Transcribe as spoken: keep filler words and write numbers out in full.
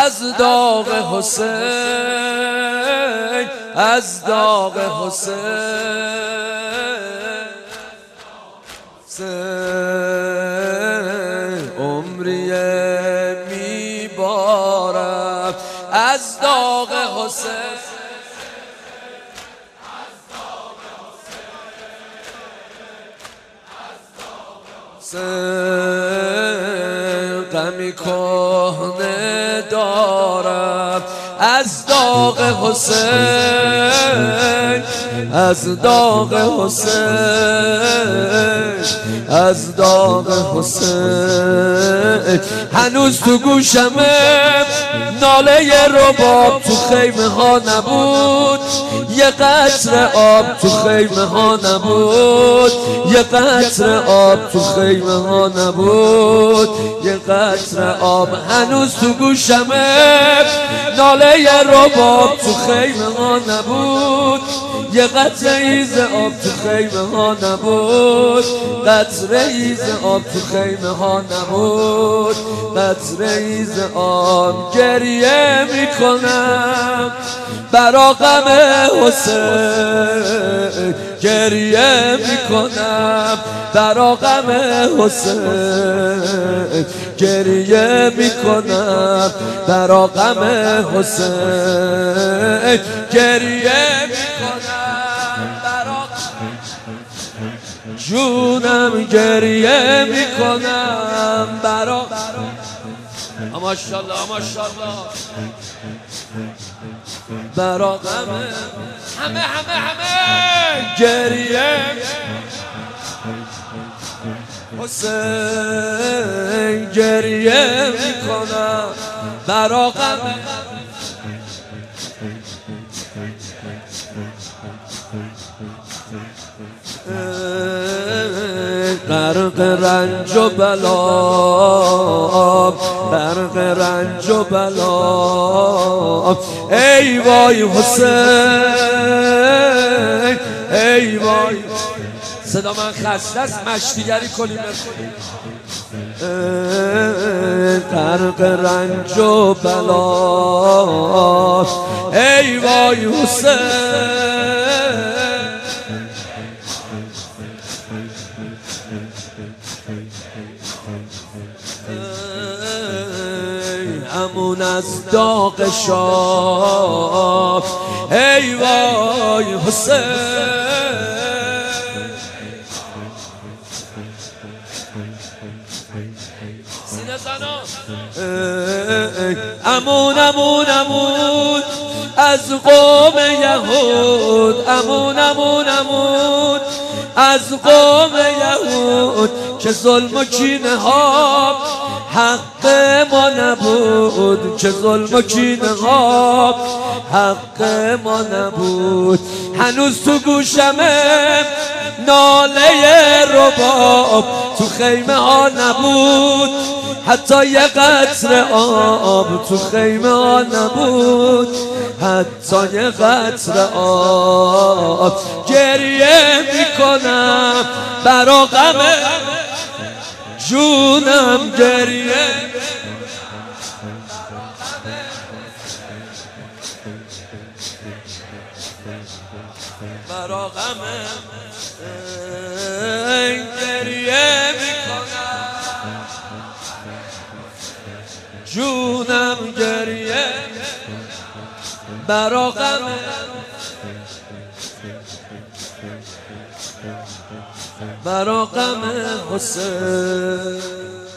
از داغ حسین، از داغ حسین، عمریه میبارم از داغ حسین، غمی کهنه دارم از داغ حسین، از داغ حسین، از داغ حسین. هنوز تو گوشمه ناله رباب تو خیمه ها نبود، یه قطره آب تو خیمه ها نبود، یه قطره آب تو خیمه ها نبود، یه قطره آب. هنوز تو گوشمه ناله رباب تو خیمه ها نبود، یه قطره ایز آب تو خیمه ها نبود، قطره ایز آب تو خیمه ها نبود، قطره ایز آب. گریه میکنم برا غم حسین، گریه میکنم برا غم حسین، گریه میکنم برا غم حسین، گریه میکنم برا جونم، گریه میکنم برا. ماشاءالله ماشاءالله برا غم همه همه همه گریه حسین، گریه میکنم برا غم. غرق رنج و بلا، غرق رنج و بلا، ای وای حسین، ای وای. صدا من خسته است، مشتیگری کنیم. غرق رنج و بلا، ای وای حسین، همون از داغ شاه، ای وای حسین، سینه زنا. امون امون امون از قوم یهود، امون امون امون از قوم یهود، که ظلم و کینه ها حق ما نبود، که ظلم و کینه ها حق ما نبود. هنوز تو گوشمه ناله رباب تو خیمه ها نبود، حتی یه قطره آب تو خیمه ها نبود، حتی یه قطره آب. گریه میکنم برا غم جونم، گریه برا غم، گریه میکنم جونم، گریه برا غم، برا غم حسین.